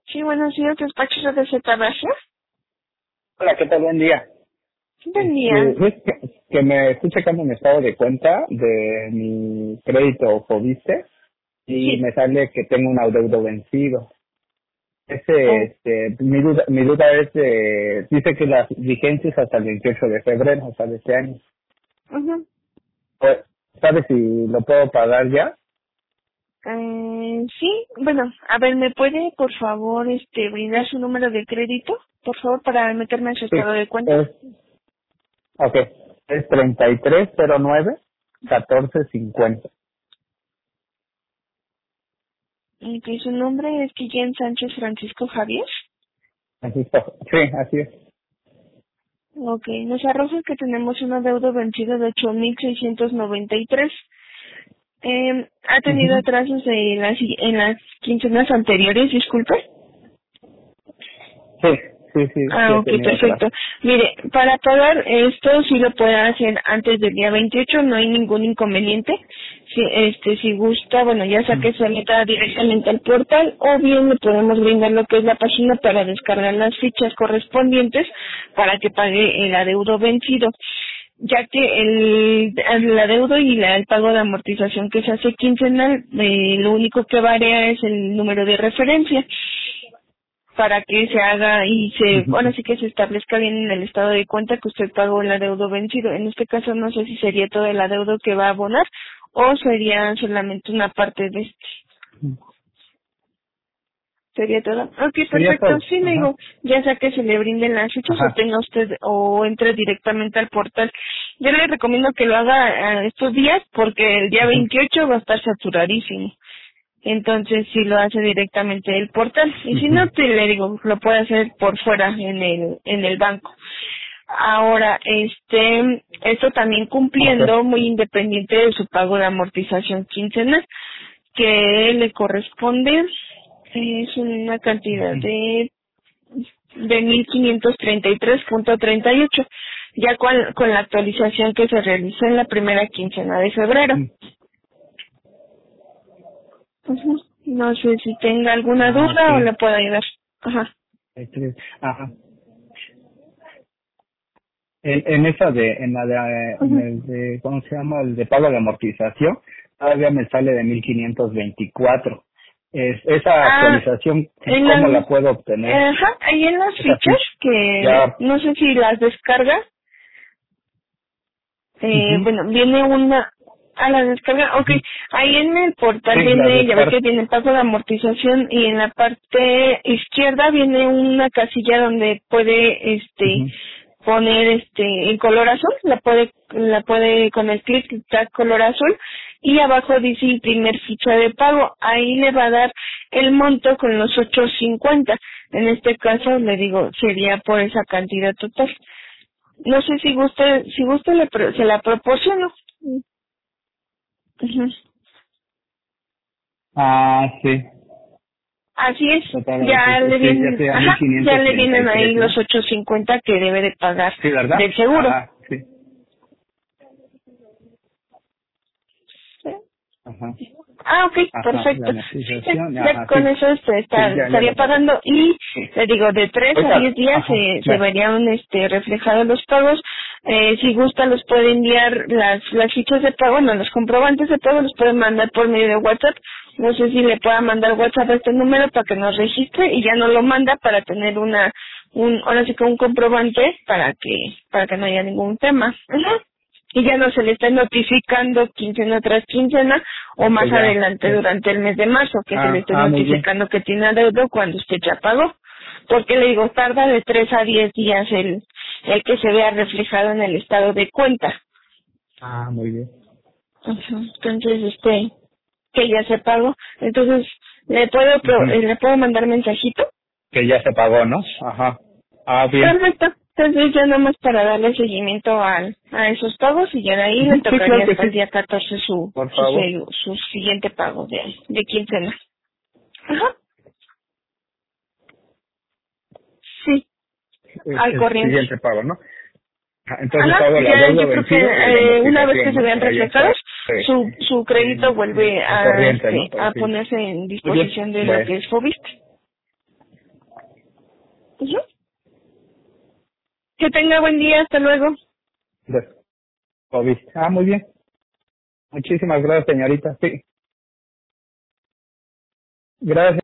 Sí, buenos días, despachos de Z Base. Hola, ¿qué tal? Buen día. Buen día. Es que me estoy checando mi estado de cuenta de mi crédito Fobiste y Sí. me sale que tengo un adeudo vencido. Oh. Mi duda es, dice que la vigencia es hasta el 28 de febrero, o sea, de este año. Ujú. Pues, ¿sabes si lo puedo pagar ya? Sí, bueno, a ver, ¿me puede, por favor, brindar su número de crédito? Por favor, para meterme en su Sí, estado de cuenta. es, ok, es 3309-1450. Que su nombre es Guillén Sánchez Francisco Javier. Así está. Sí, así es. Ok, nos arroja que tenemos un adeudo vencido de 8,693. ¿Ha tenido Ujú. atrasos en las quincenas anteriores, disculpe? Sí, sí, sí, sí Ah, he ok, tenido atrás. perfecto. Mire, para pagar esto sí lo puede hacer antes del día 28, no hay ningún inconveniente. Si gusta, bueno, ya sea que se meta directamente al portal o bien le podemos brindar lo que es la página para descargar las fichas correspondientes para que pague el adeudo vencido, ya que el adeudo y el pago de amortización que se hace quincenal, lo único que varía es el número de referencia para que se haga y ahora sí que se establezca bien en el estado de cuenta que usted pagó el adeudo vencido. En este caso no sé si sería todo el adeudo que va a abonar o sería solamente una parte de este. Sería todo. Ok, Sería perfecto. todo. Sí, le Ajá, digo, ya sea que se le brinden las fichas o ajá. tenga usted o entre directamente al portal. Yo le recomiendo que lo haga estos días porque el día Ujú, 28 va a estar saturadísimo. Entonces si lo hace directamente del portal y si no ujú. te le digo lo puede hacer por fuera en el banco. Ahora esto también Ok. cumpliendo muy independiente de su pago de amortización quincenal que le corresponde es una cantidad Ujú. de 1,533,38 ya con la actualización que se realizó en la primera quincena de febrero. Ujú. No sé si tenga alguna Ah, ok. duda o le puedo ayudar. Ajá. Ajá. En esa en Ujú. el de, ¿cómo se llama? El de pago de amortización, todavía me sale de 1524. Esa Ah, actualización, en ¿cómo la las, puedo obtener? ajá, ahí en las Es fichas así, que ya. no sé si las descarga, Ujú. bueno, viene una a la descarga, ok, Ujú. ahí en el portal Sí, la viene, ya ve descargo. que viene el pago de amortización y en la parte izquierda viene una casilla donde puede Ujú. poner en color azul, la puede con el clic clicar color azul y abajo dice imprimir ficha de pago, ahí le va a dar el monto con los 850, en este caso le digo sería por esa cantidad total. No sé si gusta se la proporciono. Ujú. Ah, sí. Así es, Total, ya le sí, ya vienen, sea ajá, ya le vienen ahí 1533, los ¿no? 850 que debe de pagar Sí, ¿verdad? del seguro. Ajá, sí. ¿Sí? Ajá. Ah, ok, Ajá, la perfecto. Sí, amortización, ya ajá, con sí. eso Sí, ya estaría lo noté. pagando y Sí. le digo, de 3 a 10 días Ajá, se ya. verían reflejados los pagos. Si gusta los puede enviar las fichas de pago, no, los comprobantes de pago los puede mandar por medio de WhatsApp. No sé si le pueda mandar WhatsApp a este número para que nos registre y ya no lo manda para tener ahora sí que un comprobante para que no haya ningún tema. Ajá. Y ya no se le está notificando quincena tras quincena o Ok, más ya. adelante durante el mes de marzo que se le esté Muy bien. notificando que tiene adeudo cuando usted ya pagó. Porque le digo, tarda de 3 a 10 días el que se vea reflejado en el estado de cuenta. Muy bien. Ujú. Entonces, que ya se pagó. Entonces, Ujú. le puedo mandar mensajito. Que ya se pagó, ¿no? Ajá. Bien. Perfecto. Entonces ya nada más para darle seguimiento a esos pagos y ya de ahí le Ujú, sí, tocaría claro que hasta el sí. día 14 Por favor. su siguiente pago de quincena. Ajá. Sí, al El corriente. siguiente pago, ¿no? Entonces Ajá, pago el ya adeudo yo creo vencido y la que una vez que amortización, se ¿no? vean Para ya reflejados, estar su crédito vuelve al corriente, ¿no? Para a que... ponerse en Muy bien. disposición de lo Bueno. que es Fobiste. Que tenga buen día, hasta luego. De COVID. Muy bien. Muchísimas gracias, señorita. Sí. Gracias.